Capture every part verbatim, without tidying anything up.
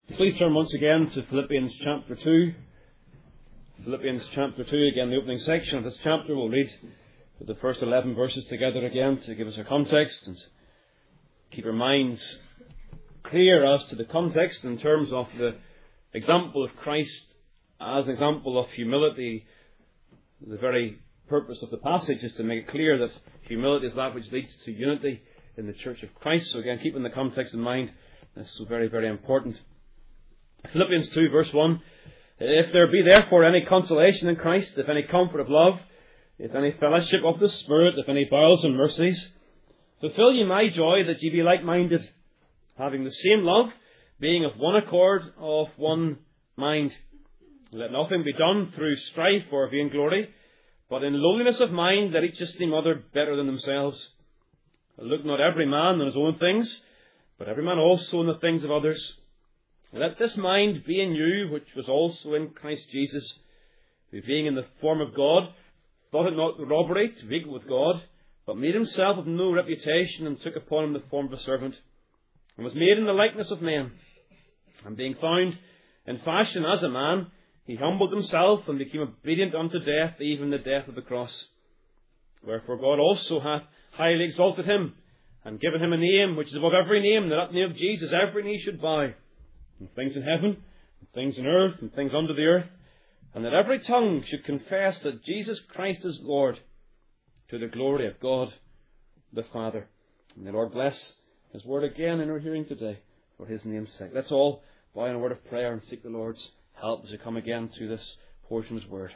Please turn once again to Philippians chapter two. Philippians chapter two, again the opening section of this chapter. We'll read the first eleven verses together again to give us a context and keep our minds clear as to the context in terms of the example of Christ as an example of humility. The very purpose of the passage is to make it clear that humility is that which leads to unity in the Church of Christ. So again, keeping the context in mind, that's so very, very important. Philippians two verse one, if there be therefore any consolation in Christ, if any comfort of love, if any fellowship of the Spirit, if any bowels and mercies, fulfill ye my joy that ye be like-minded, having the same love, being of one accord, of one mind. Let nothing be done through strife or vainglory, but in lowliness of mind let each esteem other better than themselves. Look not every man on his own things, but every man also on the things of others. Let this mind be in you, which was also in Christ Jesus, who being in the form of God, thought it not robbery to be equal with God, but made himself of no reputation, and took upon him the form of a servant, and was made in the likeness of men. And being found in fashion as a man, he humbled himself, and became obedient unto death, even the death of the cross. Wherefore God also hath highly exalted him, and given him a name which is above every name, that at the name of Jesus every knee should bow, and things in heaven, and things in earth, and things under the earth, and that every tongue should confess that Jesus Christ is Lord, to the glory of God the Father. And the Lord bless His word again in our hearing today, for His name's sake. Let's all bow in a word of prayer and seek the Lord's help as we come again to this portion of His word.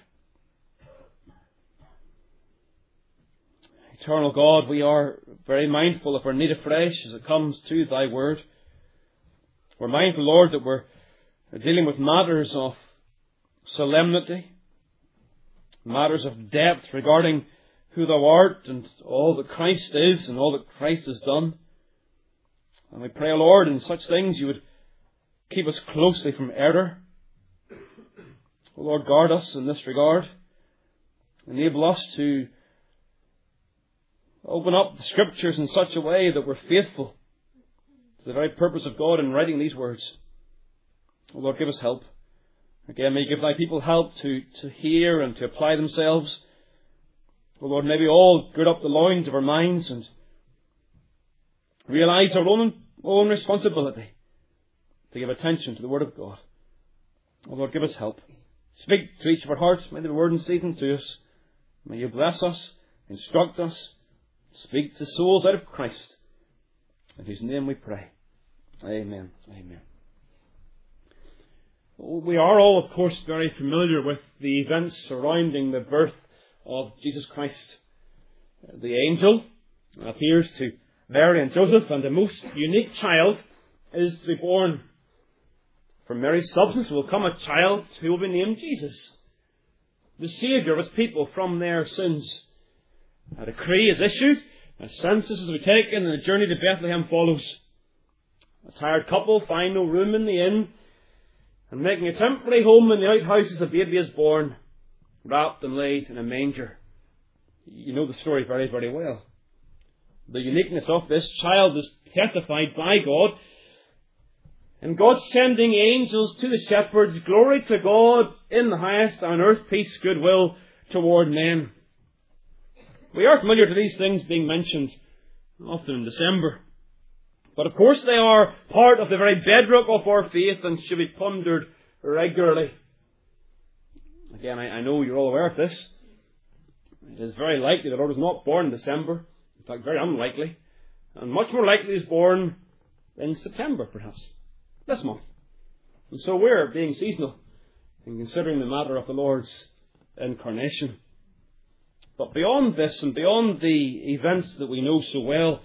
Eternal God, we are very mindful of our need afresh as it comes to Thy word. We're mindful, Lord, that we're dealing with matters of solemnity, matters of depth regarding who Thou art and all that Christ is and all that Christ has done. And we pray, Lord, in such things You would keep us closely from error. O Lord, guard us in this regard. Enable us to open up the Scriptures in such a way that we're faithful to the very purpose of God in writing these words. O Lord, give us help. Again, may You give Thy people help to, to hear and to apply themselves. O Lord, may we all gird up the loins of our minds and realize our own, own responsibility to give attention to the Word of God. O Lord, give us help. Speak to each of our hearts. May the Word in season to us. May You bless us, instruct us, speak to souls out of Christ, in whose name we pray. Amen. Amen. We are all, of course, very familiar with the events surrounding the birth of Jesus Christ. The angel appears to Mary and Joseph, and a most unique child is to be born. From Mary's substance will come a child who will be named Jesus, the Saviour of His people from their sins. A decree is issued, a census is to be taken, and a journey to Bethlehem follows. A tired couple find no room in the inn, and making a temporary home in the outhouses, a baby is born, wrapped and laid in a manger. You know the story very, very well. The uniqueness of this child is testified by God, and God sending angels to the shepherds. Glory to God in the highest, on earth peace, goodwill toward men. We are familiar to these things being mentioned often in December. But of course they are part of the very bedrock of our faith and should be pondered regularly. Again, I, I know you're all aware of this. It is very likely the Lord was not born in December. In fact, very unlikely. And much more likely He was born in September, perhaps. This month. And so we're being seasonal in considering the matter of the Lord's incarnation. But beyond this and beyond the events that we know so well,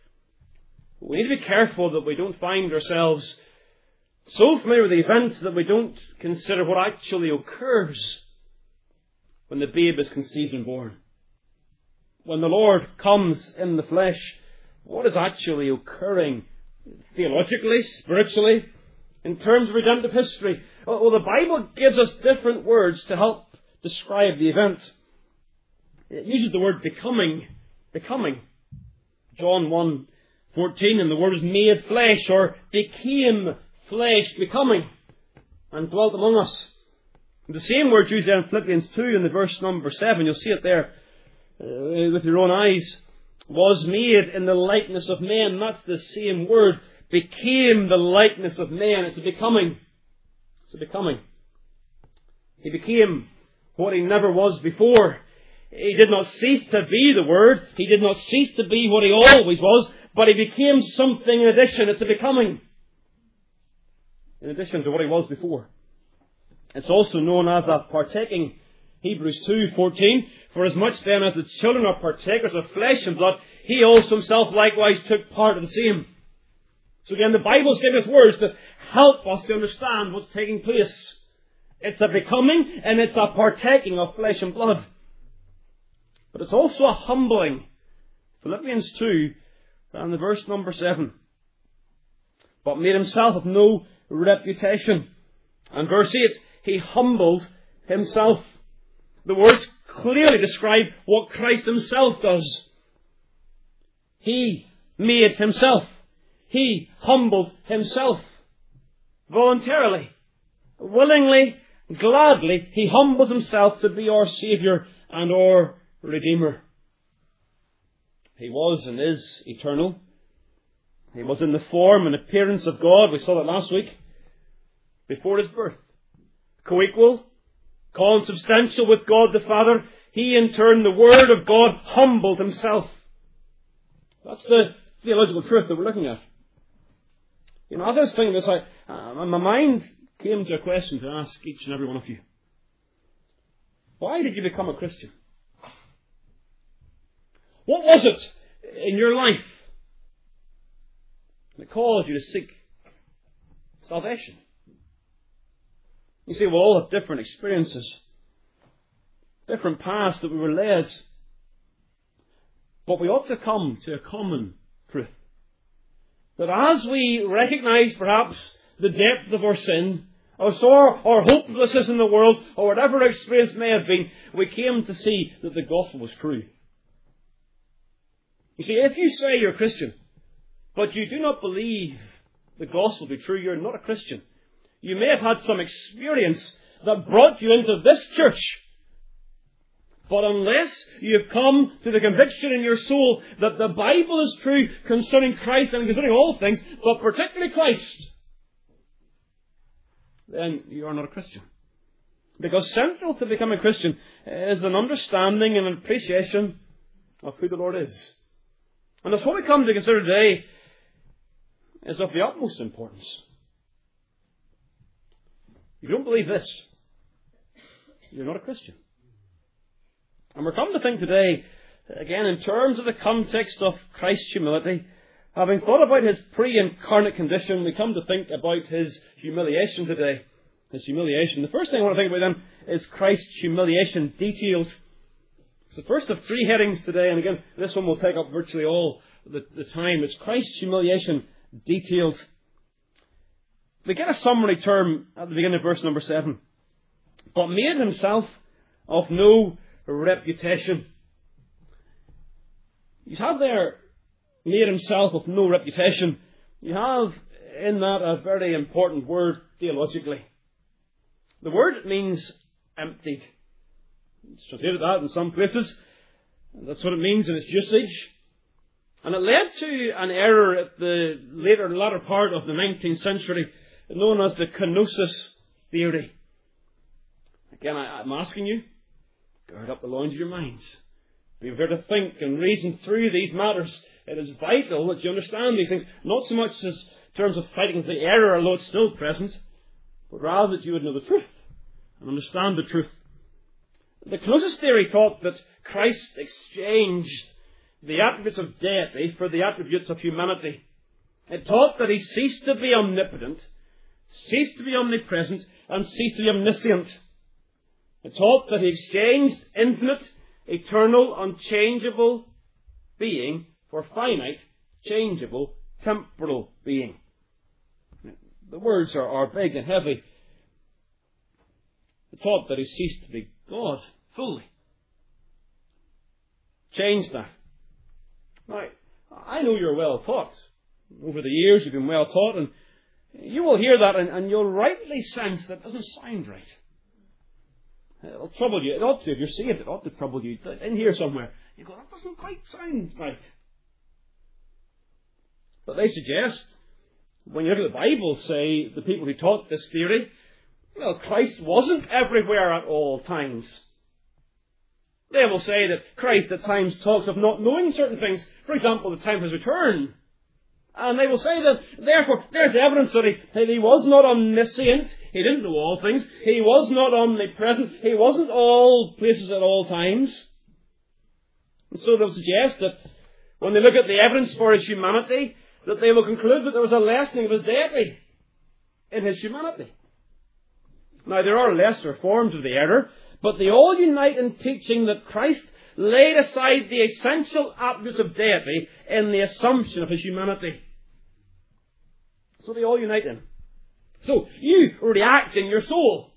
we need to be careful that we don't find ourselves so familiar with the events that we don't consider what actually occurs when the babe is conceived and born. When the Lord comes in the flesh, what is actually occurring theologically, spiritually, in terms of redemptive history? Well, the Bible gives us different words to help describe the event. It uses the word becoming. Becoming. John one fourteen, and the Word was made flesh, or became flesh becoming and dwelt among us. The same word used there in Philippians two in the verse number seven, you'll see it there uh, with your own eyes, was made in the likeness of men. That's the same word. Became the likeness of men. It's a becoming. It's a becoming. He became what he never was before. He did not cease to be the Word. He did not cease to be what he always was, but he became something in addition. It's a becoming. In addition to what he was before. It's also known as a partaking. Hebrews two fourteen. For as much then as the children are partakers of flesh and blood, he also himself likewise took part of the same. So again, the Bible's giving us words that help us to understand what's taking place. It's a becoming and it's a partaking of flesh and blood. But it's also a humbling. Philippians two and the verse number seven. But made himself of no reputation. And verse eight, he humbled himself. The words clearly describe what Christ himself does. He made himself. He humbled himself. Voluntarily, willingly, gladly, he humbles himself to be our Saviour and our Redeemer. He was and is eternal. He was in the form and appearance of God. We saw that last week. Before his birth. Co-equal, consubstantial with God the Father. He in turn, the Word of God, humbled himself. That's the theological truth that we're looking at. You know, as I was thinking this, I, uh, my mind came to a question to ask each and every one of you. Why did you become a Christian? What was it in your life that caused you to seek salvation? You see, we all have different experiences, different paths that we were led. But we ought to come to a common truth. That as we recognise perhaps the depth of our sin, or our, our hopelessness in the world, or whatever our experience may have been, we came to see that the gospel was true. You see, if you say you're a Christian, but you do not believe the gospel to be true, you're not a Christian. You may have had some experience that brought you into this church. But unless you have come to the conviction in your soul that the Bible is true concerning Christ and concerning all things, but particularly Christ, then you are not a Christian. Because central to becoming a Christian is an understanding and an appreciation of who the Lord is. And that's what we come to consider today is of the utmost importance. If you don't believe this, you're not a Christian. And we're coming to think today, again, in terms of the context of Christ's humility, having thought about his pre-incarnate condition, we come to think about his humiliation today. His humiliation. The first thing I want to think about then is Christ's humiliation detailed. It's the first of three headings today, and again, this one will take up virtually all the, the time. It's Christ's humiliation detailed. We get a summary term at the beginning of verse number seven. But made himself of no reputation. You have there, made himself of no reputation. You have in that a very important word theologically. The word means emptied. It's translated that in some places. That's what it means in its usage. And it led to an error at the later, latter part of the nineteenth century, known as the kenosis theory. Again, I, I'm asking you, gird up the loins of your minds. Be prepared to think and reason through these matters. It is vital that you understand these things, not so much as in terms of fighting the error, although it's still present, but rather that you would know the truth and understand the truth. The kenosis theory taught that Christ exchanged the attributes of deity for the attributes of humanity. It taught that he ceased to be omnipotent, ceased to be omnipresent, and ceased to be omniscient. It taught that he exchanged infinite, eternal, unchangeable being for finite, changeable, temporal being. The words are, are big and heavy. It taught that he ceased to be God fully. Changed that. Now, I know you're well taught. Over the years you've been well taught, and You will hear that and, and you'll rightly sense that doesn't sound right. It'll trouble you. It ought to. If you're saved, it ought to trouble you. In here somewhere, you go, that doesn't quite sound right. But they suggest, when you look at the Bible, say, the people who taught this theory, well, Christ wasn't everywhere at all times. They will say that Christ at times talks of not knowing certain things. For example, the time of his return. And they will say that, therefore, there's evidence that he, that he was not omniscient. He didn't know all things. He was not omnipresent. He wasn't all places at all times. And so they'll suggest that when they look at the evidence for his humanity, that they will conclude that there was a lessening of his deity in his humanity. Now, there are lesser forms of the error, but they all unite in teaching that Christ laid aside the essential attributes of deity in the assumption of his humanity. So they all unite in. So you react in your soul.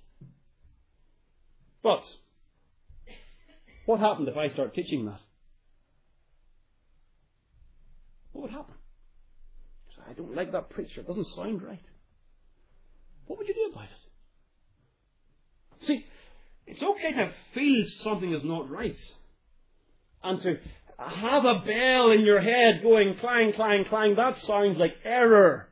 But what happened if I start teaching that? What would happen? I don't like that preacher. It doesn't sound right. What would you do about it? See, it's okay to feel something is not right. And to have a bell in your head going clang, clang, clang, that sounds like error.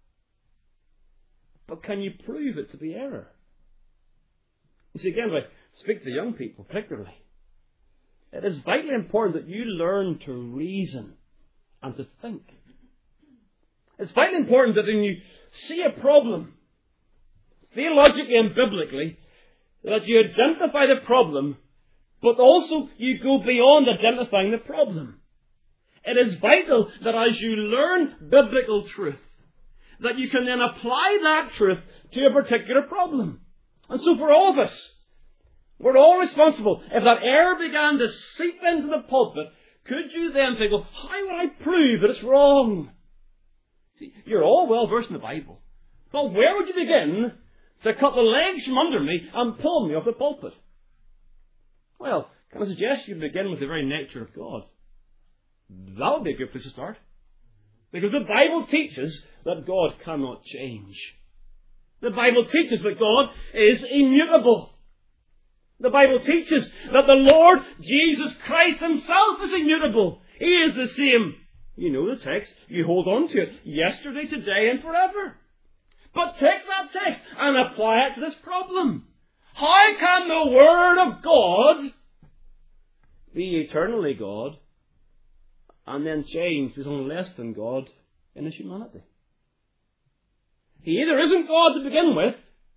But can you prove it to be error? You see, again, if I speak to young people particularly, it is vitally important that you learn to reason and to think. It's vitally important that when you see a problem, theologically and biblically, that you identify the problem, but also you go beyond identifying the problem. It is vital that as you learn biblical truth, that you can then apply that truth to a particular problem. And so for all of us, we're all responsible. If that error began to seep into the pulpit, could you then think, well, how would I prove that it's wrong? See, you're all well versed in the Bible. But where would you begin to cut the legs from under me and pull me off the pulpit? Well, can I suggest you begin with the very nature of God? That would be a good place to start. Because the Bible teaches that God cannot change. The Bible teaches that God is immutable. The Bible teaches that the Lord Jesus Christ himself is immutable. He is the same. You know the text. You hold on to it. Yesterday, today, and forever. But take that text and apply it to this problem. How can the Word of God be eternally God and then change to something less than God in his humanity? He either isn't God to begin with.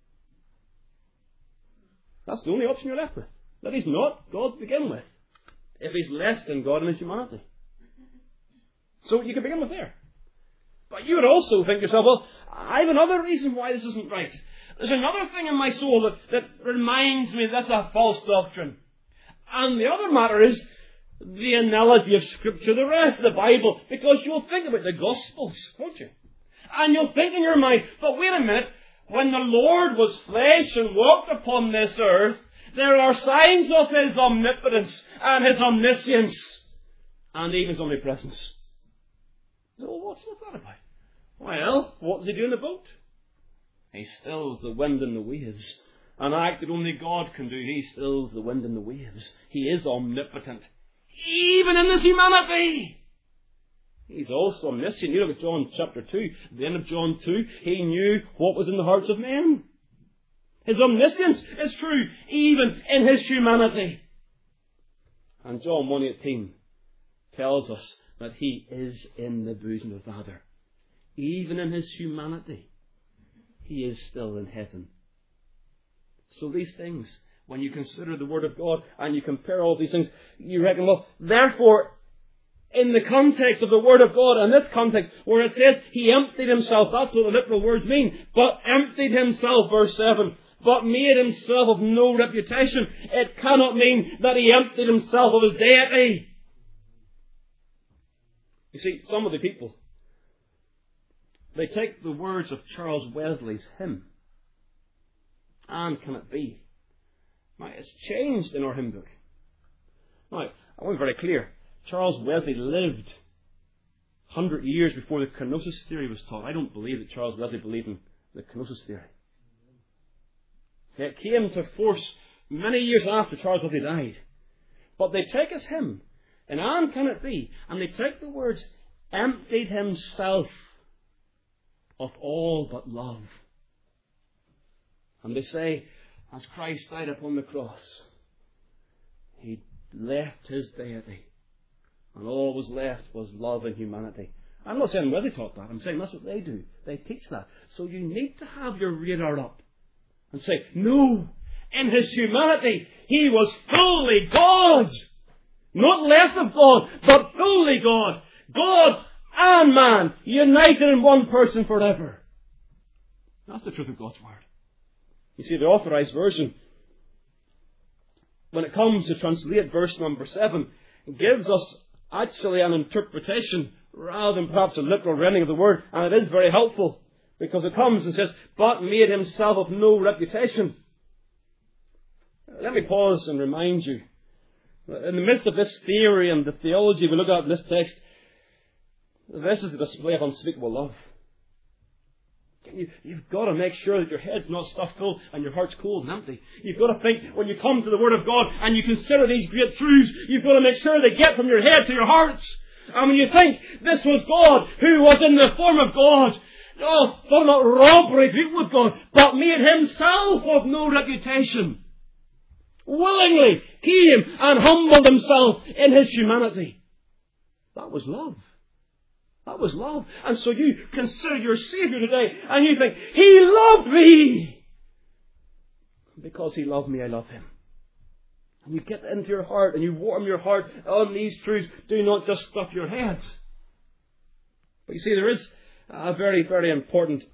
That's the only option you're left with. That he's not God to begin with. If he's less than God in his humanity. So you can begin with there. But you would also think to yourself, well, I have another reason why this isn't right. There's another thing in my soul that, that reminds me that's a false doctrine. And the other matter is the analogy of Scripture, the rest of the Bible, because you'll think about the Gospels, won't you? And you'll think in your mind, but wait a minute, when the Lord was flesh and walked upon this earth, there are signs of his omnipotence and his omniscience and even his omnipresence. So what's that about? Well, what does he do in the boat? He stills the wind and the waves. An act that only God can do. He stills the wind and the waves. He is omnipotent. Even in his humanity. He's also omniscient. You look at John chapter two. At the end of John two, he knew what was in the hearts of men. His omniscience is true even in his humanity. And John one eighteen tells us that he is in the bosom of the Father. Even in his humanity, he is still in heaven. So these things, when you consider the Word of God and you compare all these things, you reckon, well, therefore, in the context of the Word of God, and this context where it says he emptied himself, that's what the literal words mean, but emptied himself, verse seven, but made himself of no reputation. It cannot mean that he emptied himself of his deity. You see, some of the people, they take the words of Charles Wesley's hymn, and can it be? Now, it's changed in our hymn book. Now, I want to be very clear. Charles Wesley lived hundred years before the kenosis theory was taught. I don't believe that Charles Wesley believed in the kenosis theory. It came to force many years after Charles Wesley died. But they take his hymn, and and can it be, and they take the words, emptied himself of all but love. And they say, as Christ died upon the cross, he left his deity, and all was left was love and humanity. I'm not saying Wesley taught that. I'm saying that's what they do. They teach that. So you need to have your radar up and say, no, in his humanity, he was fully God. Not less of God, but fully God. God and man, united in one person forever. That's the truth of God's Word. You see, the Authorized Version, when it comes to translate verse number seven, gives us actually an interpretation rather than perhaps a literal rendering of the word. And it is very helpful because it comes and says, but made himself of no reputation. Let me pause and remind you. In the midst of this theory and the theology we look at in this text, this is a display of unspeakable love. You, you've got to make sure that your head's not stuffed full and your heart's cold and empty. You've got to think, when you come to the Word of God and you consider these great truths, you've got to make sure they get from your head to your hearts. And when you think this was God who was in the form of God, oh, thought not robbery to equal with God, but made himself of no reputation, willingly came and humbled himself in his humanity. That was love. That was love. And so you consider your Savior today and you think, he loved me. Because he loved me, I love him. And you get into your heart and you warm your heart on these truths. Do not just stuff your heads. But you see, there is a very, very important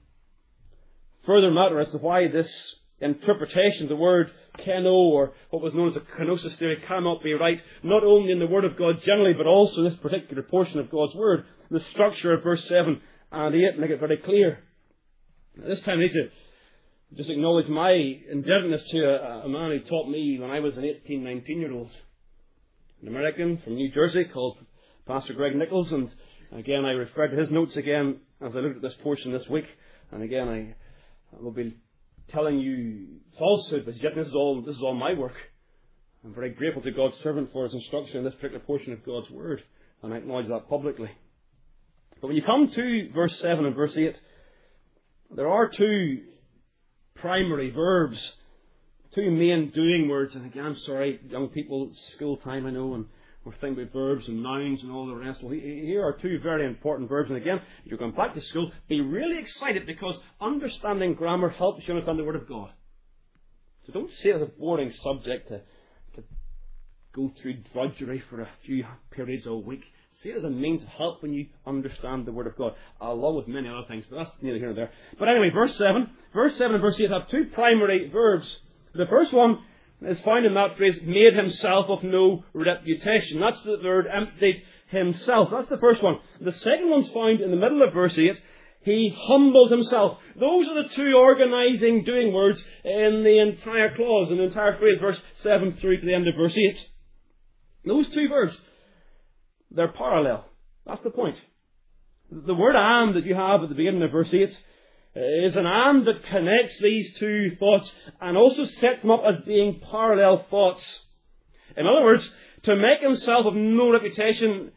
further matter as to why this interpretation of the word keno, or what was known as a kenosis theory, cannot be right, not only in the Word of God generally, but also in this particular portion of God's Word. The structure of verse seven and eight make it very clear. At this time I need to just acknowledge my indebtedness to a, a man who taught me when I was an eighteen, nineteen year old. An American from New Jersey called Pastor Greg Nichols, and again I referred to his notes again as I looked at this portion this week, and again I, I will be telling you falsehood, but yes, this is all this is all my work. I'm very grateful to God's servant for his instruction in this particular portion of God's Word, and I acknowledge that publicly. But when you come to verse seven and verse eight, there are two primary verbs, two main doing words. And again, I'm sorry, young people, it's school time, I know, and we're thinking about verbs and nouns and all the rest. Well, here are two very important verbs. And again, you're going back to school, be really excited because understanding grammar helps you understand the Word of God. So don't see it as a boring subject to, to go through drudgery for a few periods a week. See it as a means of helping you understand the Word of God, along with many other things, but that's neither here nor there. But anyway, verse seven, verse seven and verse eight have two primary verbs. The first one is found in that phrase, made himself of no reputation. That's the word, emptied himself. That's the first one. The second one's found in the middle of verse eight. He humbled himself. Those are the two organising doing words in the entire clause, in the entire phrase, verse seven through to the end of verse eight. Those two verbs, they're parallel. That's the point. The word and that you have at the beginning of verse eight is an and that connects these two thoughts and also sets them up as being parallel thoughts. In other words, to make himself of no reputation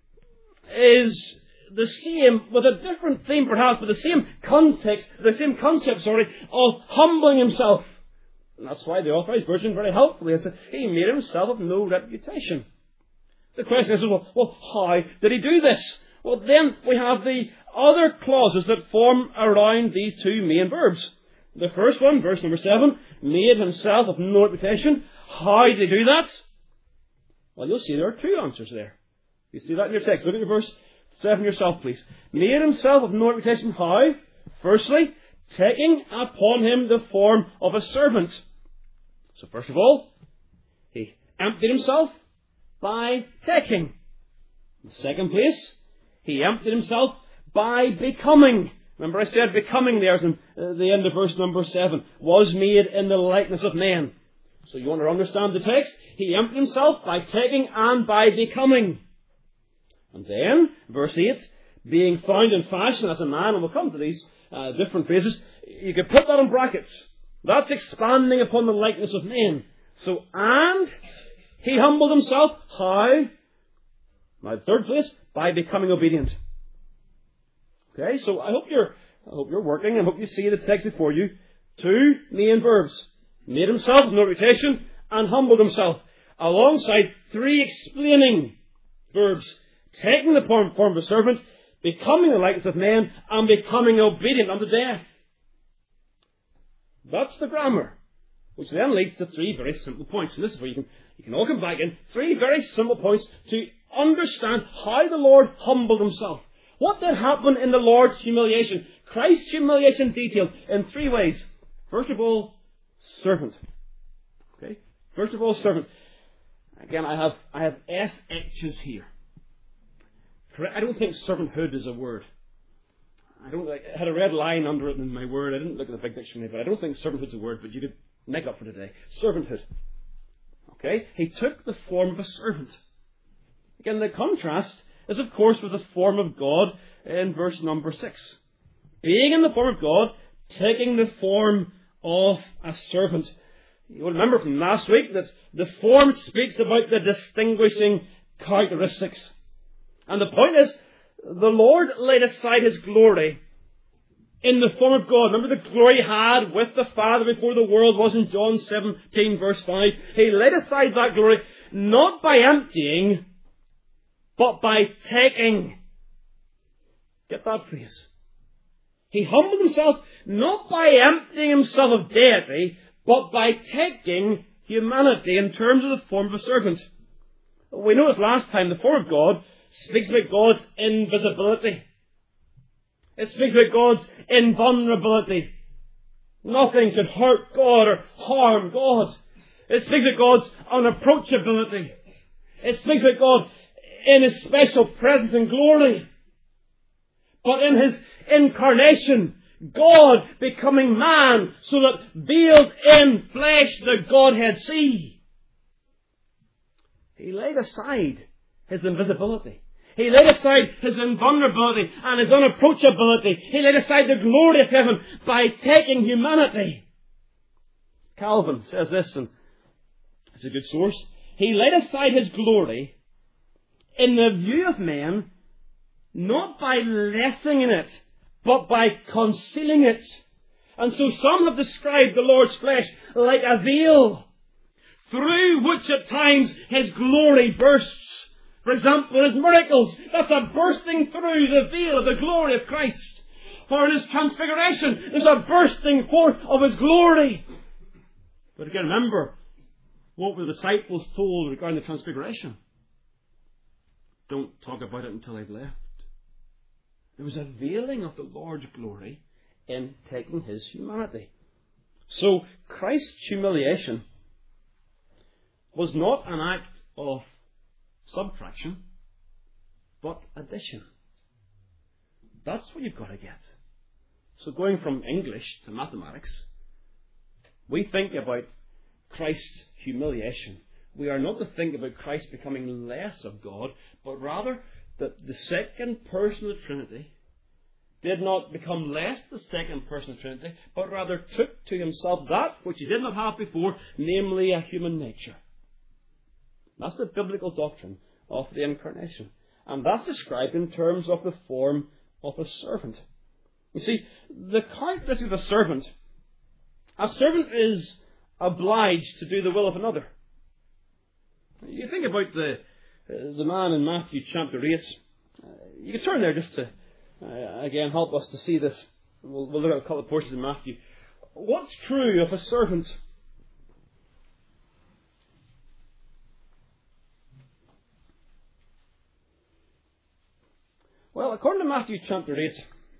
is the same, with a different theme perhaps, but the same context, the same concept, sorry, of humbling himself. And that's why the Authorized Version very helpfully says he made himself of no reputation. The question is, well, well, how did he do this? Well, then we have the other clauses that form around these two main verbs. The first one, verse number seven, made himself of no reputation. How did he do that? Well, you'll see there are two answers there. You see that in your text. Look at your verse seven yourself, please. Made himself of no reputation. How? Firstly, taking upon him the form of a servant. So first of all, he emptied himself by taking. In the second place, he emptied himself by becoming. Remember I said becoming there in the end of verse number seven. Was made in the likeness of men. So you want to understand the text? He emptied himself by taking and by becoming. And then, verse eight, being found in fashion as a man, and we'll come to these uh, different phrases, you could put that in brackets. That's expanding upon the likeness of men. So, and he humbled himself. How? My third place, by becoming obedient. Okay, so I hope you're, I hope you're working, and hope you see the text before you. Two main verbs. Made himself, no reputation, and humbled himself. Alongside three explaining verbs. Taking the form, form of a servant, becoming the likeness of men, and becoming obedient unto death. That's the grammar. Which then leads to three very simple points. And this is where you can, you can all come back in. Three very simple points to understand how the Lord humbled himself. What did happen in the Lord's humiliation? Christ's humiliation detailed in three ways. First of all, servant. Okay? First of all, servant. Again, I have, I have S H's here. I don't think servanthood is a word. I don't. I had a red line under it in my word. I didn't look at the big dictionary, but I don't think servanthood is a word, but you could make up for today. Servanthood. Okay? He took the form of a servant. Again, the contrast is, of course, with the form of God in verse number six. Being in the form of God, taking the form of a servant. You will remember from last week that the form speaks about the distinguishing characteristics. And the point is, the Lord laid aside his glory in the form of God. Remember the glory he had with the Father before the world was in John seventeen verse five. He laid aside that glory not by emptying, but by taking. Get that phrase. He humbled himself not by emptying himself of deity, but by taking humanity in terms of the form of a servant. We noticed last time the form of God speaks about God's invisibility. It speaks about God's invulnerability. Nothing could hurt God or harm God. It speaks about God's unapproachability. It speaks about God in His special presence and glory. But in His incarnation, God becoming man so that veiled in flesh the Godhead see. He laid aside His invisibility. He laid aside His invulnerability and His unapproachability. He laid aside the glory of heaven by taking humanity. Calvin says this, and it's a good source. He laid aside His glory in the view of men, not by lessening it, but by concealing it. And so some have described the Lord's flesh like a veil, through which at times His glory bursts. For example, in His miracles, that's a bursting through the veil of the glory of Christ. Or in His transfiguration, there's a bursting forth of His glory. But again, remember what the disciples told regarding the transfiguration. Don't talk about it until I've left. There was a veiling of the Lord's glory in taking His humanity. So Christ's humiliation was not an act of subtraction, but addition. That's what you've got to get. So going from English to mathematics, we think about Christ's humiliation. We are not to think about Christ becoming less of God, but rather that the second person of the Trinity did not become less the second person of the Trinity, but rather took to Himself that which He did not have before, namely a human nature. That's the biblical doctrine of the Incarnation. And that's described in terms of the form of a servant. You see, the characteristic of a servant, a servant is obliged to do the will of another. You think about the the man in Matthew chapter eight. Uh, you can turn there just to, uh, again, help us to see this. We'll, we'll look at a couple of portions in Matthew. What's true of a servant? Well, according to Matthew chapter eight,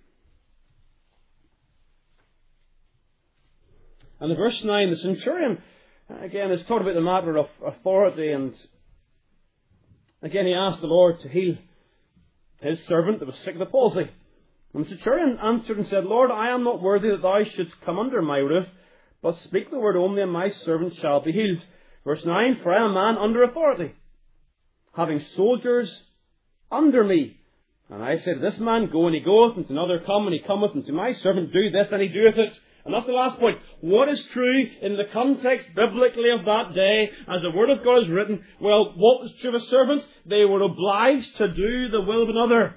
and in verse nine, the centurion, again, is talking about the matter of authority, and again he asked the Lord to heal his servant that was sick of the palsy. And the centurion answered and said, Lord, I am not worthy that thou shouldst come under my roof, but speak the word only, and my servant shall be healed. Verse nine, for I am a man under authority, having soldiers under me. And I say to this man, go, and he goeth, and to another, come, and he cometh, and to my servant, do this, and he doeth it. And that's the last point. What is true in the context biblically of that day, as the Word of God is written? Well, what was true of servants? They were obliged to do the will of another.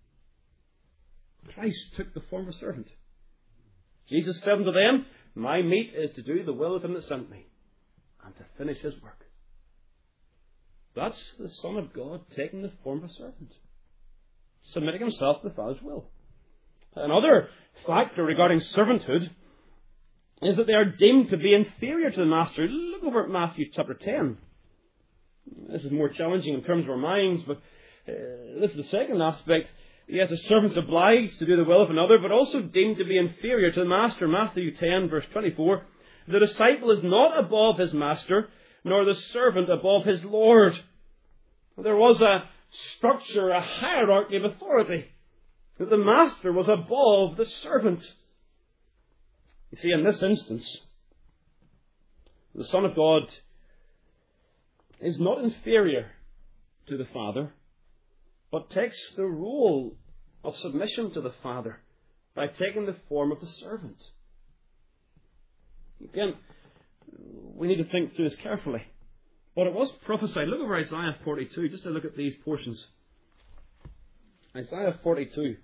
Christ took the form of a servant. Jesus said unto them, my meat is to do the will of him that sent me, and to finish his work. That's the Son of God taking the form of a servant, submitting himself to the Father's will. Another factor regarding servanthood is that they are deemed to be inferior to the master. Look over at Matthew chapter ten. This is more challenging in terms of our minds, but uh, this is the second aspect. Yes, a servant's obliged to do the will of another, but also deemed to be inferior to the master. Matthew ten, verse twenty-four. The disciple is not above his master, nor the servant above his Lord. There was a structure, a hierarchy of authority, that the master was above the servant. You see, in this instance, the Son of God is not inferior to the Father, but takes the role of submission to the Father by taking the form of the servant. Again, we need to think through this carefully. But it was prophesied. Look over Isaiah forty-two, just to look at these portions. Isaiah forty-two.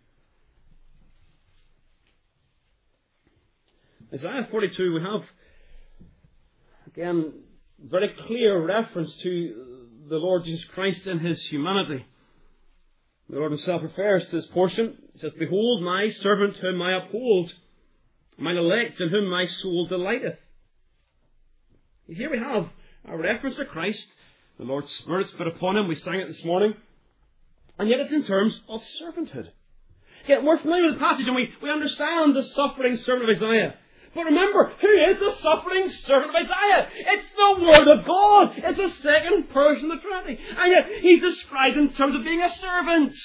Isaiah forty-two, we have, again, very clear reference to the Lord Jesus Christ in his humanity. The Lord himself refers to this portion. He says, behold, my servant whom I uphold, mine elect in whom my soul delighteth. Here we have a reference to Christ. The Lord's Spirit's put upon him. We sang it this morning. And yet it's in terms of servanthood. Yet we're familiar with the passage and we, we understand the suffering servant of Isaiah. But remember, who is the suffering servant of Isaiah? It's the Word of God. It's the second person of the Trinity. And yet he's described in terms of being a servant.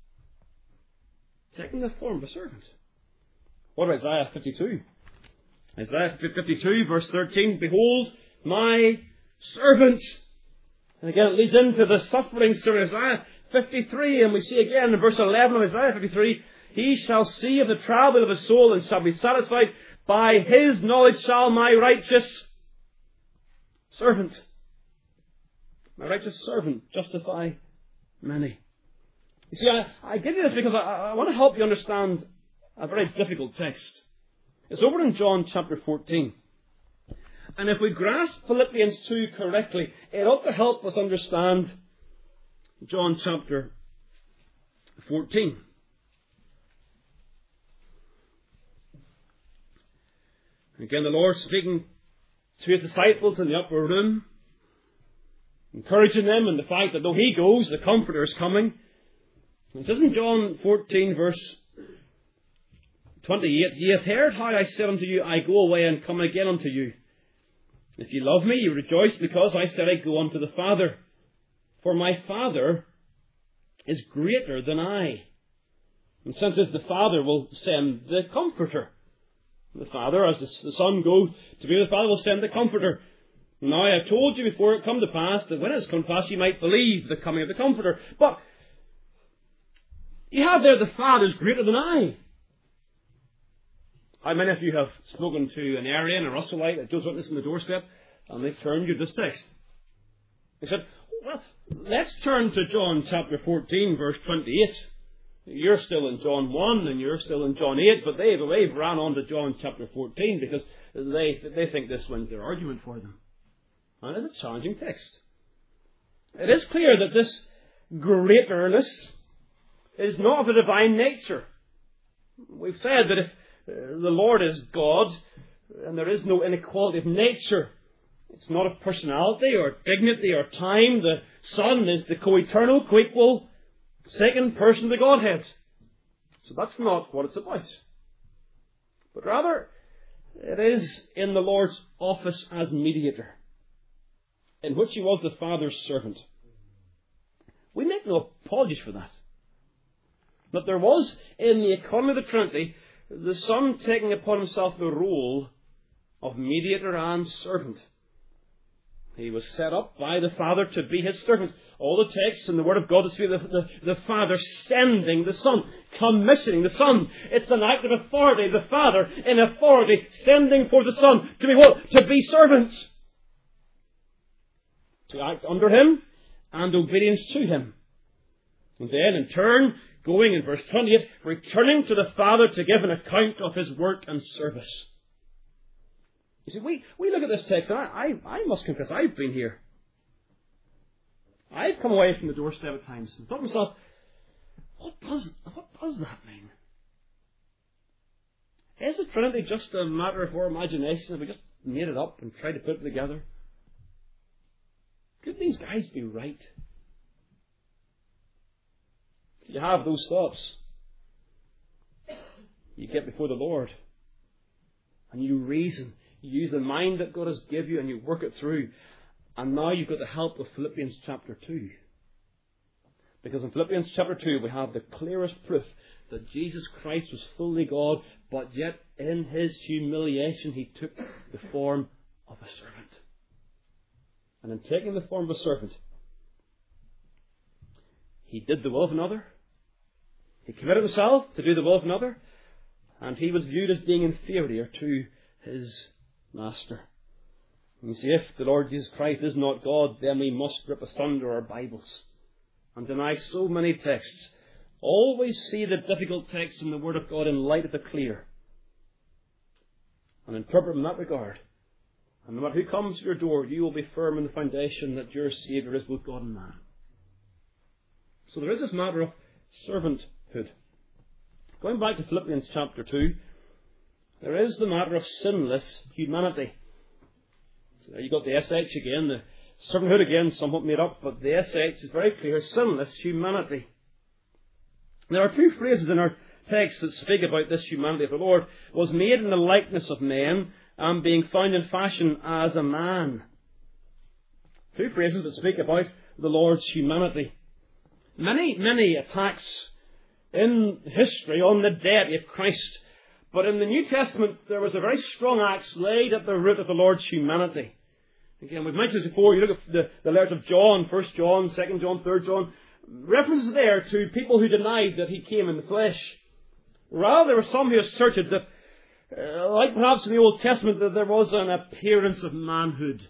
Taking the form of a servant. What about Isaiah fifty-two? Isaiah fifty-two, verse thirteen. Behold, my servant. And again, it leads into the suffering servant of Isaiah fifty-three. And we see again in verse eleven of Isaiah fifty-three, he shall see of the travail of his soul and shall be satisfied. By his knowledge shall my righteous servant, my righteous servant, justify many. You see, I, I give you this because I, I want to help you understand a very difficult text. It's over in John chapter fourteen. And if we grasp Philippians two correctly, it ought to help us understand John chapter fourteen. Again, the Lord speaking to his disciples in the upper room, encouraging them in the fact that though he goes, the Comforter is coming. It says in John fourteen, verse twenty-eight, ye have heard how I said unto you, I go away and come again unto you. If ye love me, ye rejoice because I said I go unto the Father. For my Father is greater than I. And since the Father will send the Comforter. The Father, as the Son goes to be with the Father, will send the Comforter. Now I have told you before it come to pass, that when it has come to pass, you might believe the coming of the Comforter. But you have there the Father is greater than I. How many of you have spoken to an Arian, a Russellite, a Jehovah's Witness on the doorstep, and they've turned you to this text? They said, well, let's turn to John chapter fourteen, verse twenty-eight. You're still in John one and you're still in John eight, but they've, they've ran on to John chapter fourteen because they, they think this wins their argument for them. And it's a challenging text. It is clear that this greaterness is not of the divine nature. We've said that if the Lord is God and there is no inequality of nature, it's not of personality or dignity or time. The Son is the co-eternal, co-equal second person of the Godhead. So that's not what it's about. But rather, it is in the Lord's office as mediator, in which he was the Father's servant. We make no apologies for that. But there was, in the economy of the Trinity, the Son taking upon himself the role of mediator and servant. He was set up by the Father to be His servant. All the texts in the Word of God is the, the, the Father sending the Son, commissioning the Son. It's an act of authority. The Father in authority sending for the Son to be what? To be servants. To act under Him and obedience to Him. And then in turn, going in verse twenty-eight, returning to the Father to give an account of His work and service. You see, we, we look at this text, and I, I, I must confess, I've been here. I've come away from the doorstep at times and thought to myself, what does, what does that mean? Is the Trinity just a matter of our imagination? Have we just made it up and tried to put it together? Could these guys be right? So you have those thoughts. You get before the Lord and you reason. You use the mind that God has given you and you work it through. And now you've got the help of Philippians chapter two. Because in Philippians chapter two we have the clearest proof that Jesus Christ was fully God, but yet in His humiliation He took the form of a servant. And in taking the form of a servant, He did the will of another. He committed Himself to do the will of another. And He was viewed as being inferior to His Master. You see, if the Lord Jesus Christ is not God, then we must rip asunder our Bibles and deny so many texts. Always see the difficult texts in the Word of God in light of the clear. And interpret them in that regard. And no matter who comes to your door, you will be firm in the foundation that your Saviour is both God and man. So there is this matter of servanthood. Going back to Philippians chapter two, there is the matter of sinless humanity. So there you've got the S H again, the servanthood again, somewhat made up, but the S H is very clear, sinless humanity. There are two phrases in our text that speak about this humanity. The Lord was made in the likeness of men and being found in fashion as a man. Two phrases that speak about the Lord's humanity. Many, many attacks in history on the deity of Christ. But in the New Testament, there was a very strong axe laid at the root of the Lord's humanity. Again, we've mentioned this before. You look at the, the letters of John, First John, Second John, Third John. References there to people who denied that He came in the flesh. Rather, there were some who asserted that, uh, like perhaps in the Old Testament, that there was an appearance of manhood.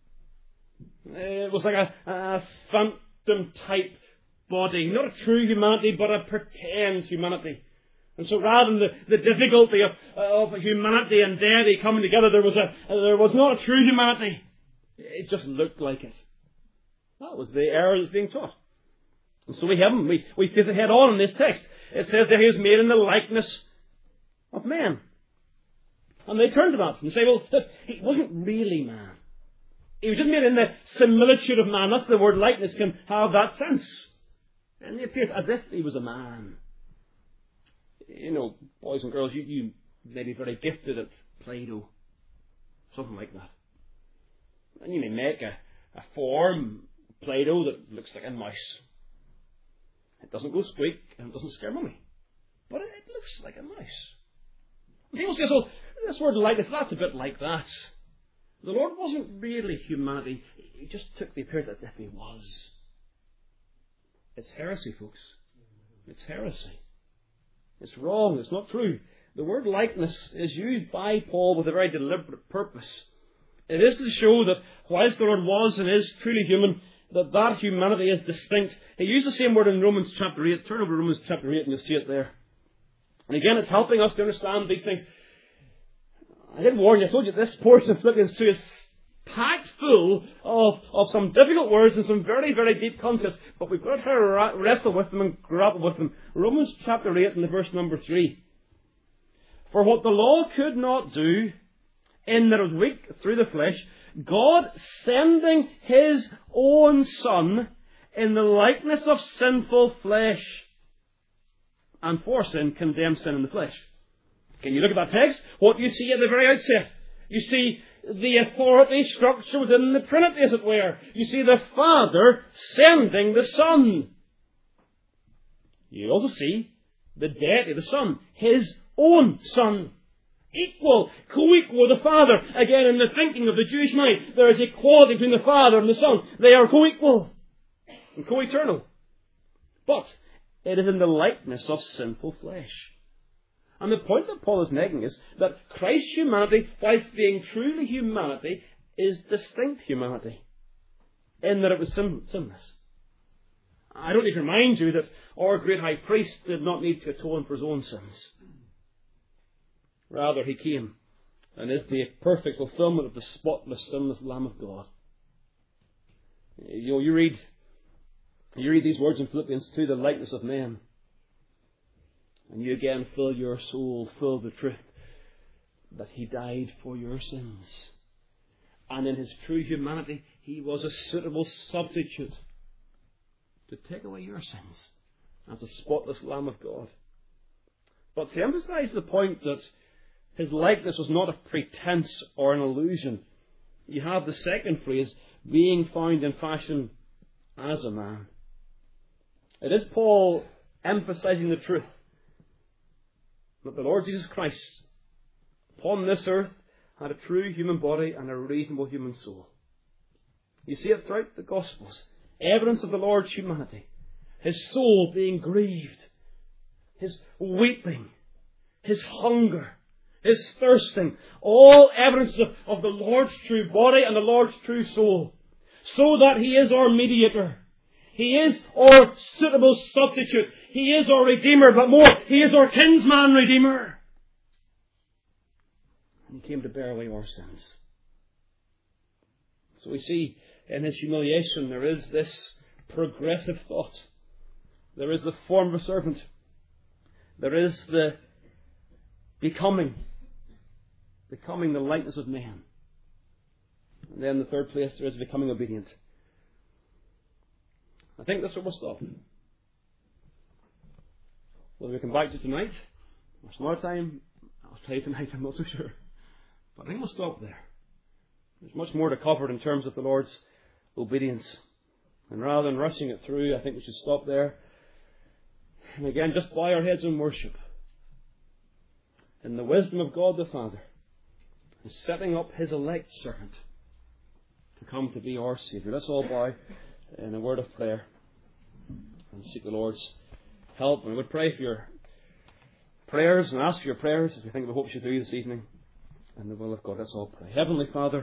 It was like a, a phantom type body. Not a true humanity, but a pretend humanity. And so rather than the, the difficulty of, of humanity and deity coming together, there was a there was not a true humanity. It just looked like it. That was the error that was being taught. And so we have him. We, we face it head on in this text. It says that He was made in the likeness of men. And they turn to that and say, well, He wasn't really man. He was just made in the similitude of man. That's the word likeness can have that sense. And He appears as if He was a man. You know, boys and girls, you, you may be very gifted at Play-Doh. Something like that. And you may make a, a form, Play-Doh, that looks like a mouse. It doesn't go squeak and it doesn't scare Mummy. But it, it looks like a mouse. And people say, so this word likeness, that's a bit like that. The Lord wasn't really humanity. He just took the appearance as if He was. It's heresy, folks. It's heresy. It's wrong. It's not true. The word likeness is used by Paul with a very deliberate purpose. It is to show that whilst the Lord was and is truly human, that that humanity is distinct. He used the same word in Romans chapter eight. Turn over to Romans chapter eight and you'll see it there. And again, it's helping us to understand these things. I did warn you. I told you this portion of Philippians two is packed full of, of some difficult words and some very, very deep concepts. But we've got to try to wrestle with them and grapple with them. Romans chapter eight and the verse number three. For what the law could not do, in that it was weak through the flesh, God sending His own Son in the likeness of sinful flesh, and for sin condemned sin in the flesh. Can you look at that text? What do you see at the very outset? You see the authority structure within the Trinity, as it were. You see the Father sending the Son. You also see the deity of the Son, His own Son. Equal, co-equal with the Father. Again, in the thinking of the Jewish mind, there is equality between the Father and the Son. They are co-equal and co-eternal. But it is in the likeness of sinful flesh. And the point that Paul is making is that Christ's humanity, whilst being truly humanity, is distinct humanity, in that it was sin- sinless. I don't need to remind you that our great high priest did not need to atone for his own sins. Rather, he came and is the perfect fulfillment of the spotless, sinless Lamb of God. You know, you read, you read these words in Philippians two, the likeness of men. And you again fill your soul, fill the truth that he died for your sins. And in his true humanity, he was a suitable substitute to take away your sins as a spotless Lamb of God. But to emphasize the point that his likeness was not a pretense or an illusion, you have the second phrase, being found in fashion as a man. It is Paul emphasizing the truth that the Lord Jesus Christ, upon this earth, had a true human body and a reasonable human soul. You see it throughout the Gospels. Evidence of the Lord's humanity. His soul being grieved. His weeping. His hunger. His thirsting. All evidence of, of the Lord's true body and the Lord's true soul. So that he is our mediator. He is our suitable substitute. He is our Redeemer, but more, he is our kinsman Redeemer. And he came to bear away our sins. So we see in his humiliation there is this progressive thought. There is the form of a servant. There is the becoming. Becoming the likeness of man. And then in the third place there is becoming obedient. I think that's where we'll stop. Whether we come back to tonight, or some other time, I'll tell you tonight, I'm not so sure. But I think we'll stop there. There's much more to cover in terms of the Lord's obedience. And rather than rushing it through, I think we should stop there. And again, just bow our heads in worship. In the wisdom of God the Father, and setting up his elect servant to come to be our Saviour. Let's all bow in a word of prayer and seek the Lord's help. And we would pray for your prayers and ask for your prayers as we think of what we should do this evening and the will of God. Let's all pray. Heavenly Father,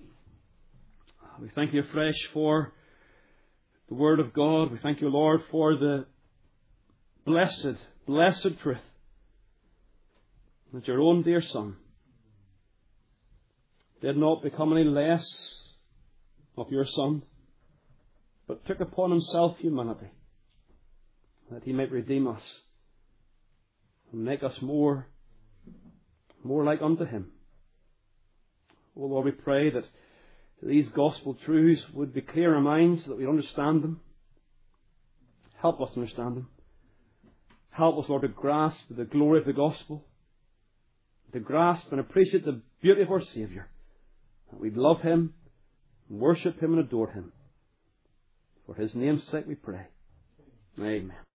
we thank you afresh for the Word of God. We thank you, Lord, for the blessed, blessed truth that your own dear Son did not become any less of your Son, but took upon himself humanity, that he might redeem us and make us more, more like unto him. Oh Lord, we pray that these gospel truths would be clear in our minds, so that we understand them. Help us to understand them. Help us, Lord, to grasp the glory of the gospel, to grasp and appreciate the beauty of our Saviour, that we'd love him, worship him and adore him. For his name's sake we pray. Amen.